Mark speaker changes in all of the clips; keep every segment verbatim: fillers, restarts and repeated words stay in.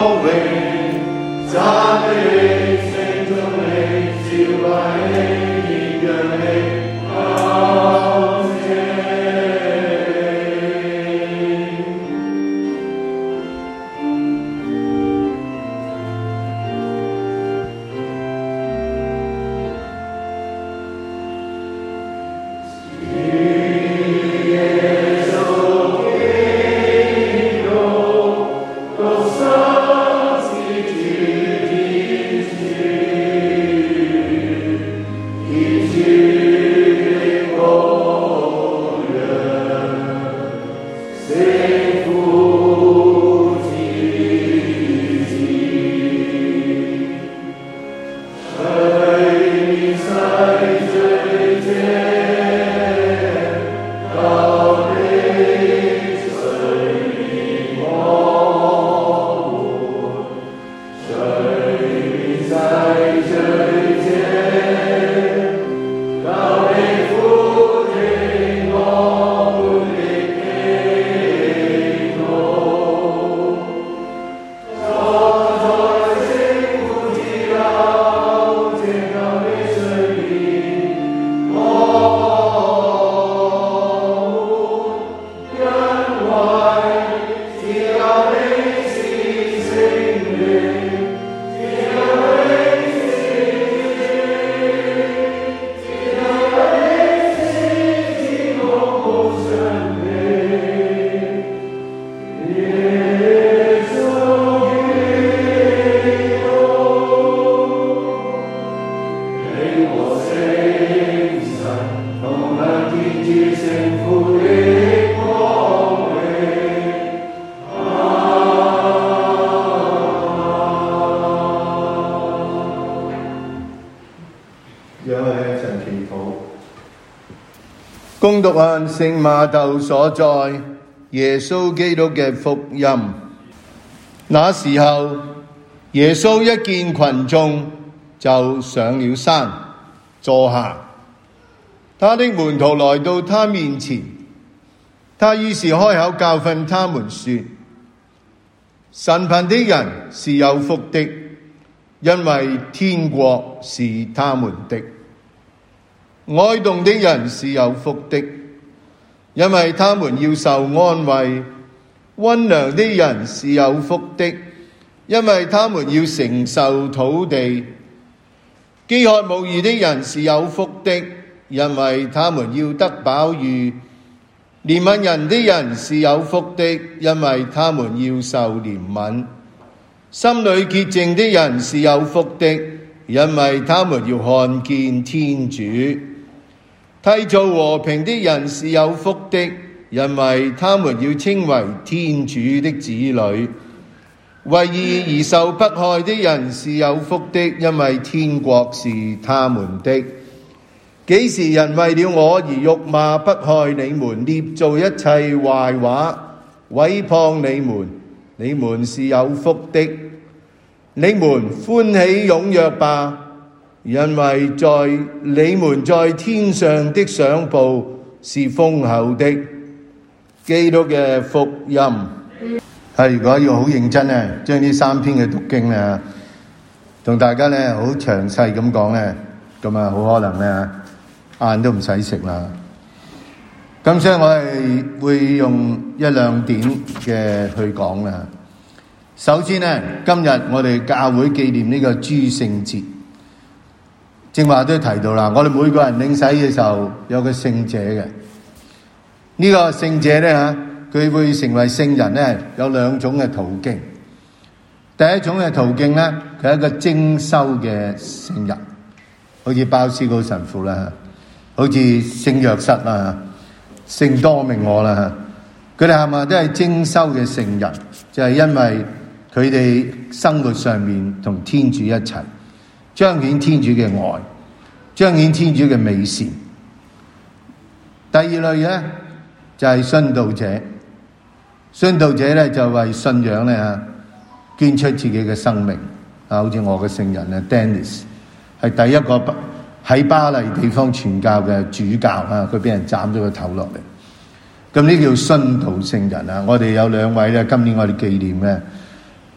Speaker 1: 恭讀按聖馬竇所載耶穌基督嘅福音。那時候，耶穌一見群眾，就上了山坐下。他的門徒來到他面前，他於是開口教訓他們說：神貧的人是有福的，因為天國是他們的。哀慟的人是有福的，因為他們要受安慰；溫良的人是有福的，因為他們要承受土地；飢渴慕義的人是有福的，因為他們要得飽飫；憐憫人的人是有福的，因為他們要受憐憫；心裏潔淨的人是有福的，因為他們要看見天主；締造和平的人是有福的，因為他們要稱為天主的子女；為義而受迫害的人是有福的，因為天國是他們的。幾時人為了我而辱罵迫害你們，捏造一切壞話，毀謗你們，你們是有福的。你們歡喜踴躍吧，因為在你們在天上的賞報是豐厚的。基督嘅福音係，如果要好認真咧，將呢三篇嘅讀經咧，同大家咧好詳細咁講咧，咁啊好可能咧晏都唔使食啦。咁所以我係會用一兩點嘅去講啦。首先咧，今日我哋教會紀念呢個諸聖節。正話都提到啦，我哋每個人領洗嘅時候有個聖者嘅，呢個聖者咧嚇，佢會成為聖人咧，有兩種嘅途徑。第一種嘅途徑咧，佢係一個精修嘅聖人，好似鮑思高神父啦，好似聖若瑟啦、聖多明我啦，佢哋係咪都係精修嘅聖人？就係因為佢哋生活上面同天主一齊，彰顯天主嘅愛，彰顯天主嘅美善。第二類咧就係殉道者，殉道者咧就為信仰咧嚇捐出自己嘅生命啊！好似我嘅聖人咧 Dennis 係第一個喺巴黎地方傳教嘅主教啊，佢俾人斬咗個頭落嚟。咁呢叫殉道聖人啊！我哋有兩位咧，今年我哋紀念咧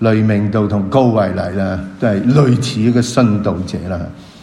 Speaker 1: 雷明道同高慧麗啦，都係類似一個殉道者啦。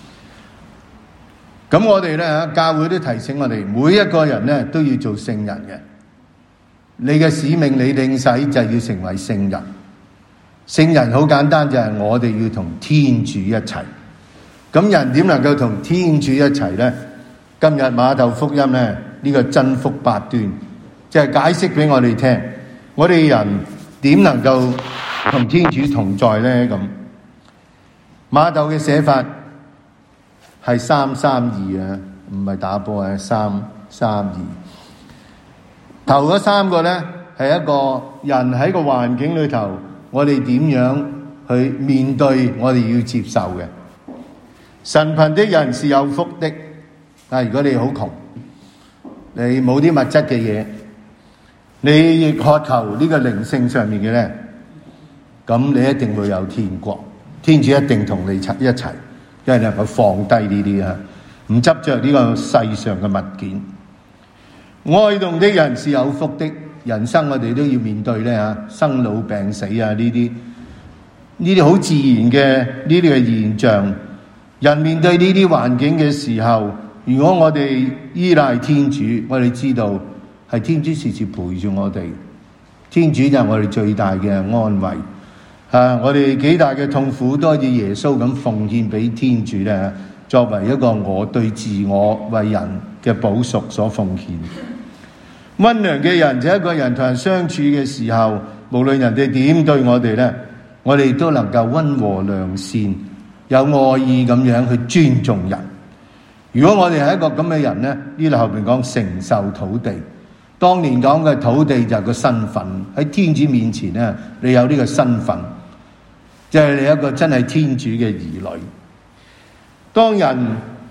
Speaker 1: 咁我哋咧，教會都提醒我哋，每一個人咧都要做聖人嘅。你嘅使命，你領洗就係要成為聖人。聖人好簡單，就係我哋要同天主一齊。咁人點能夠同天主一齊呢？今日馬竇福音咧，呢個真福八端，即係解釋俾我哋聽，我哋人點能夠同天主同在呢？咁馬竇嘅寫法係三三二啊，唔係打波啊，三三二。頭嗰三個呢，係一個人喺個環境裏頭，我哋點樣去面對我哋要接受嘅。神貧的人是有福的，但如果你好窮，你冇啲物質嘅嘢，你亦渴求呢個靈性上面嘅呢，咁你一定會有天國，天主一定同你一齊，因為能夠放低呢啲啊，唔執着呢個世上嘅物件。哀慟的人是有福的，人生我哋都要面對咧嚇，生老病死啊，呢啲呢啲好自然嘅呢啲嘅現象。人面對呢啲環境嘅時候，如果我哋依賴天主，我哋知道係天主時時陪住我哋，天主就係我哋最大嘅安慰。啊，我哋幾大嘅痛苦都可以耶穌咁奉獻俾天主咧，作為一個我對自我為人嘅補贖所奉獻。溫良嘅人就係一個人同人相處嘅時候，無論人哋點對我哋呢，我哋都能夠溫和良善，有愛意咁樣去尊重人。如果我哋係一個咁嘅人呢，呢度後邊講承受土地，當年講嘅土地就係個身份，喺天主面前呢，你有呢個身份，即係你一個真係天主嘅兒女。當人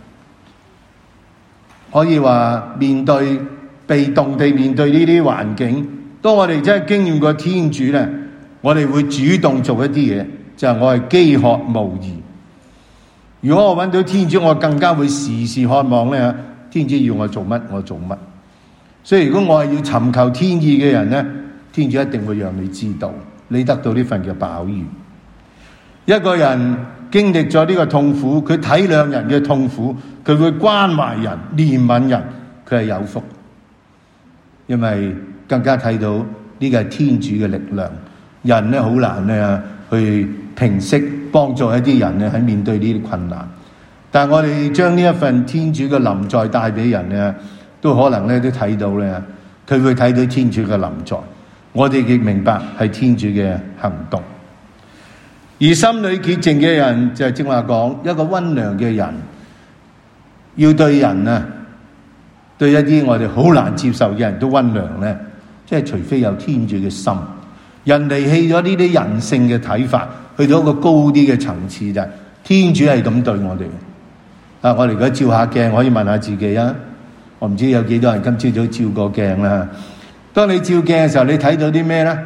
Speaker 1: 可以話面對被動地面對呢啲環境，當我哋真係經驗過天主呢，我哋會主動做一啲嘢，就係我係飢渴慕義。如果我揾到天主，我更加會時時渴望呢，天主要我做乜我做乜。所以如果我係要尋求天意嘅人呢，天主一定會讓你知道，你得到呢份嘅飽飫。一個人經歷咗呢個痛苦，佢體諒人嘅痛苦，佢會關懷人、憐憫人，佢係有福。因為更加睇到呢個係天主嘅力量，人咧好難咧去平息幫助一啲人咧喺面對呢啲困難。但係我哋將呢一份天主嘅臨在帶俾人咧，都可能咧都睇到咧，佢會睇到天主嘅臨在。我哋亦明白係天主嘅行動。而心裏潔淨嘅人就係正話講一個溫良嘅人，要對人啊，對一啲我哋好難接受嘅人都溫良咧，即係除非有天主嘅心。人離棄咗呢啲人性嘅睇法，去到一個高啲嘅層次就係天主係咁對我哋。啊，我哋而家照下鏡，可以問下自己啊。我唔知有幾多人今朝早照過鏡啦。當你照鏡嘅時候，你睇到啲咩咧？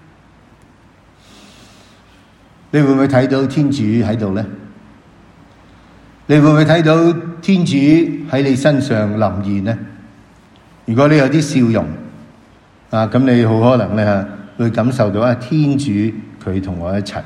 Speaker 1: 你會唔會睇到天主喺度咧？你會唔會睇到天主喺你身上臨現咧？如果你有啲笑容啊，咁你好可能咧會感受到啊，天主佢同我一齊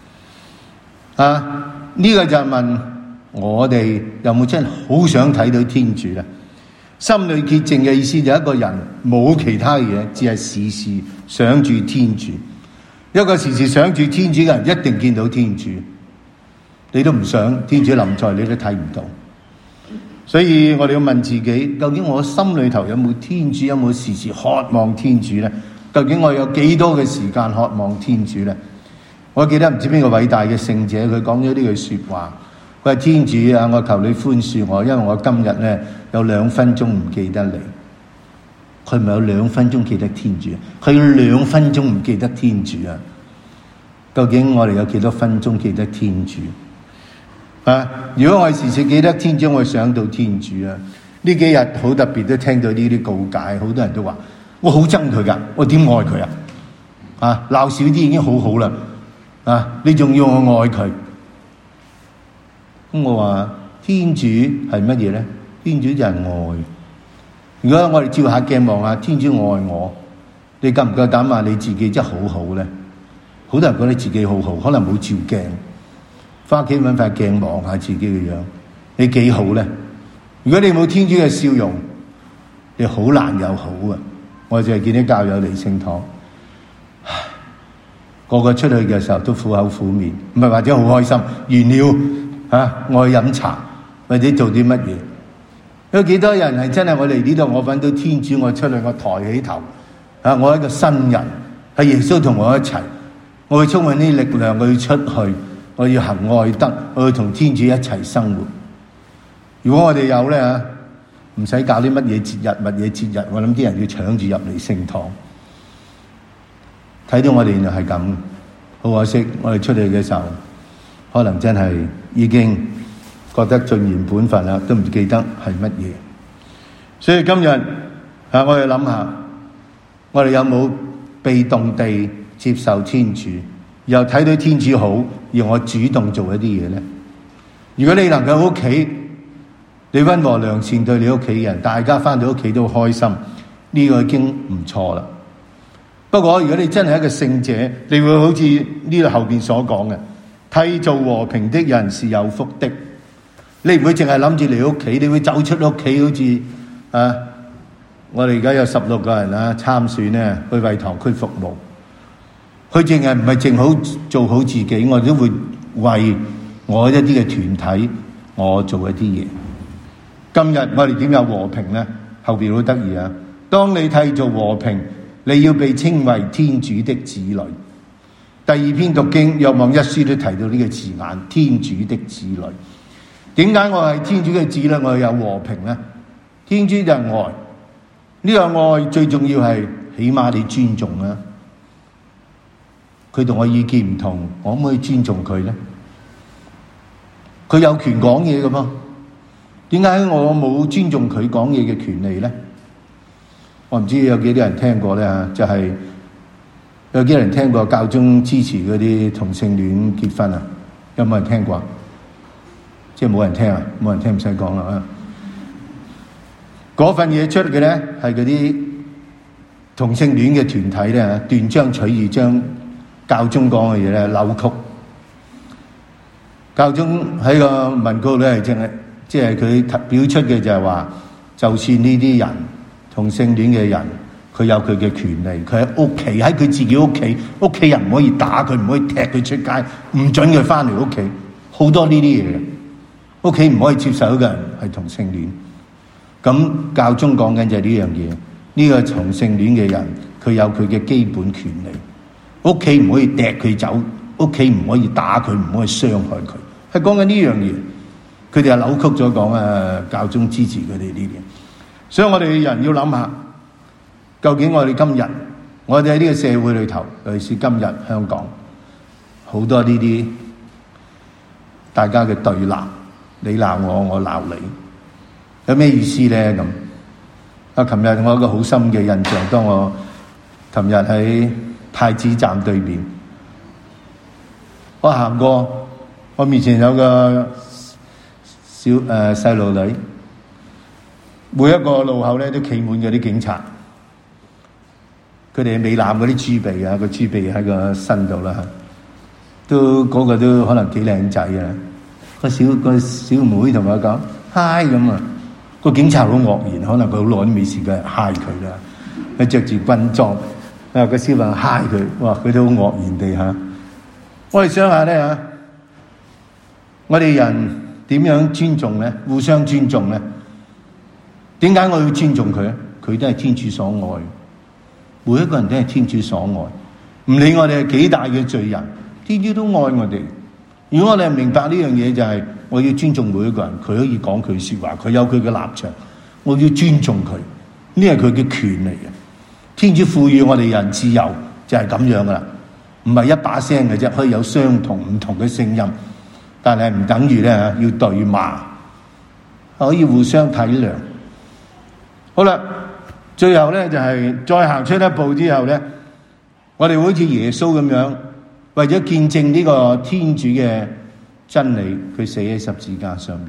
Speaker 1: 啊。呢個就係問我哋有冇真係好想睇到天主咧？心裏潔淨嘅意思就係一個人冇其他嘢，只係時時想住天主。一個時時想住天主嘅人，一定見到天主。你都唔想天主臨在，你都睇唔到。所以我哋要問自己，究竟我心裏頭有冇天主？有冇時時渴望天主呢？究竟我有幾多嘅時間渴望天主呢？我記得唔知邊個偉大嘅聖者，佢講咗呢句說話，佢話天主啊，我求你寬恕我，因為我今日呢有兩分鐘唔記得你。佢唔係有兩分鐘記得天主，佢要兩分鐘唔記得天主啊！究竟我哋有幾多分鐘記得天主啊？如果我哋時時記得天主，我會想到天主啊！呢幾日好特別，都聽到呢啲告解，好多人都話我好憎佢噶，我點愛佢啊？啊，鬧少啲已經好好啦，啊，你仲要我愛佢？咁我話天主係乜嘢咧？天主就係愛。如果我哋照下鏡望下，天主愛我，你夠唔夠膽話你自己真係好好咧？ 好多人覺得自己好好，可能冇照鏡，翻屋企揾塊鏡望下自己嘅樣，你幾好咧？如果你冇天主嘅笑容，你好難有好啊！我就係見啲教友嚟聖堂，個個出去嘅時候都苦口苦面，唔係或者好開心，完了啊，我去飲茶或者做啲乜嘢。有幾多人係真係我嚟呢度，我揾到天主，我出去我抬起頭啊！我係一個新人，係耶穌同我一齊，我會充滿啲力量，我要出去，我要行愛德，我要同天主一齊生活。如果我哋有咧嚇，唔使搞啲乜嘢節日，乜嘢節日，我諗啲人要搶住入嚟聖堂。睇到我哋原來係咁，好可惜，我哋出嚟嘅時候，可能真係已經覺得盡完本分啦，都唔記得係乜嘢。所以今日啊，我哋諗下，我哋有冇被動地接受天主，又睇到天主好，而我主動做一啲嘢咧？如果你能夠屋企，你溫和良善對你屋企人，大家翻到屋企都開心，呢個已經唔錯啦。不過如果你真係一個聖者，你會好似呢度後邊所講嘅，締造和平的人是有福的。你唔會淨係諗住嚟屋企，你會走出屋企，好似啊，我哋而家有十六個人啊參選咧，去為堂區服務。佢淨係唔係淨好做好自己，我都會為我一啲嘅團體，我做一啲嘢。今日我哋點有和平咧？後邊好得意啊！當你締造和平，你要被稱為天主的子女。第二篇讀經《若望一書》都提到呢個字眼：天主的子女。點解我係天主嘅子女？我有和平咧？天主就係愛，呢個愛最重要係起碼你尊重啦。佢同我意見唔同，我可唔可以尊重佢咧？佢有權講嘢噶嘛？點解我冇尊重佢講嘢嘅權利咧？我唔知有幾多人聽過咧，就係、是、有幾多人聽過教宗支持嗰啲同性戀結婚啊？有冇人聽過？即係冇人聽啊！冇人聽唔使講啦。嗰份嘢出嘅咧，係嗰啲同性戀嘅團體咧，斷章取義，將教宗講嘅嘢咧扭曲。教宗喺個文告咧係淨係。即係佢表出嘅就係話，就算呢啲人同性戀嘅人，佢有佢嘅權利，佢喺屋企喺佢自己屋企，屋企人唔可以打佢，唔可以踢佢出街，唔准佢翻嚟屋企，好多呢啲嘢嘅。屋企唔可以接受一個人係同性戀。咁教宗講緊就係呢樣嘢，呢個同性戀嘅人佢有佢嘅基本權利，屋企唔可以踢佢走，屋企唔可以打佢，唔可以傷害佢，係講緊呢樣嘢。佢哋係扭曲咗講啊，教宗支持佢哋呢啲，所以我哋人要諗下，究竟我哋今日，我哋喺呢個社會裏頭，尤其是今日香港，好多呢啲大家嘅對立，你鬧我，我鬧你，有咩意思咧？咁啊，琴日我有一個好深嘅印象，當我琴日喺太子站對面，我行過，我面前有個小誒細路女，每一個路口咧都企滿嗰啲警察，佢哋美男嗰啲豬鼻啊，個豬鼻喺個身度啦，都嗰、嗰個都可能幾靚仔啊！個小個小妹同我講嗨咁啊，個警察好愕然，可能佢好耐都未試過嗨佢啦。佢着住軍裝，啊個小朋友嗨佢，哇佢都好愕然地嚇。我哋想下咧嚇，我哋人點樣尊重咧？互相尊重咧？點解我要尊重佢咧？佢都係天主所愛，每一個人都係天主所愛，唔理我哋係幾大嘅罪人，天主都愛我哋。如果我哋明白呢樣嘢，就係我要尊重每一個人，佢可以講佢說話，佢有佢嘅立場，我要尊重佢，呢係佢嘅權嚟嘅。天主賦予我哋人自由就係咁樣噶啦，唔係一把聲嘅啫，可以有相同唔同嘅聲音。但係唔等於咧要對罵，可以互相體諒。好啦，最後咧就係再行出一步之後咧，我哋會好似耶穌咁樣，為咗見證呢個天主嘅真理，佢死喺十字架上面。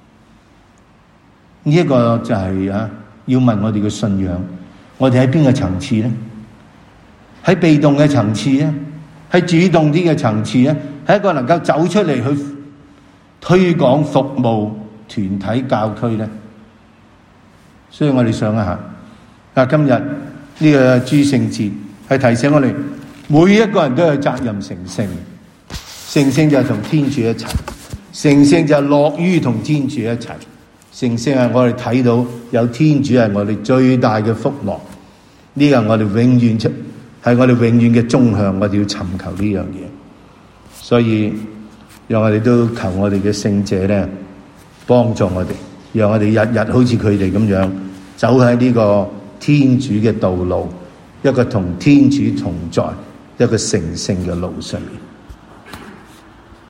Speaker 1: 呢一個就係啊，要問我哋嘅信仰，我哋喺邊個層次咧？喺被動嘅層次咧， 喺主動啲嘅層次咧，係一個能夠走出嚟去推廣服務團體教區咧。所以我哋想一下，啊，今日呢個諸聖節係提醒我哋每一個人都有責任成聖，成聖就係同天主一齊，成聖就係樂於同天主一齊，成聖係我哋睇到有天主係我哋最大嘅福樂，呢個我哋永遠出係我哋永遠嘅終向，我哋要尋求呢樣嘢。所以讓我哋都求我哋嘅聖者咧幫助我哋，讓我哋日日好似佢哋咁樣走喺呢個天主嘅道路，一個同天主同在，一個成聖嘅路上面。